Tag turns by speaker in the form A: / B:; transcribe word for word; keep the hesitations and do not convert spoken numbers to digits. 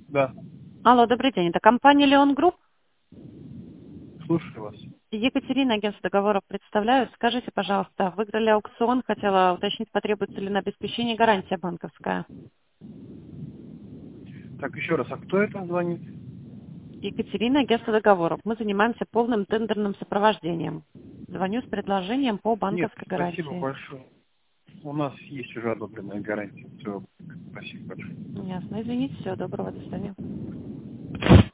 A: Да,
B: Алло, добрый день. Это компания Леон Групп.
A: слушаю вас.
B: Екатерина, агентство договоров представляю. Скажите, пожалуйста, выиграли аукцион, хотела уточнить, потребуется ли на обеспечение гарантия банковская.
A: Так, еще раз, а кто это звонит?
B: Екатерина, агентство договоров. Мы занимаемся полным тендерным сопровождением. Звоню с предложением по
A: Нет,
B: банковской
A: спасибо
B: гарантии.
A: большое. У нас есть уже одобренная гарантия. Все, спасибо большое.
B: Ясно. Извините, всего доброго, до свидания.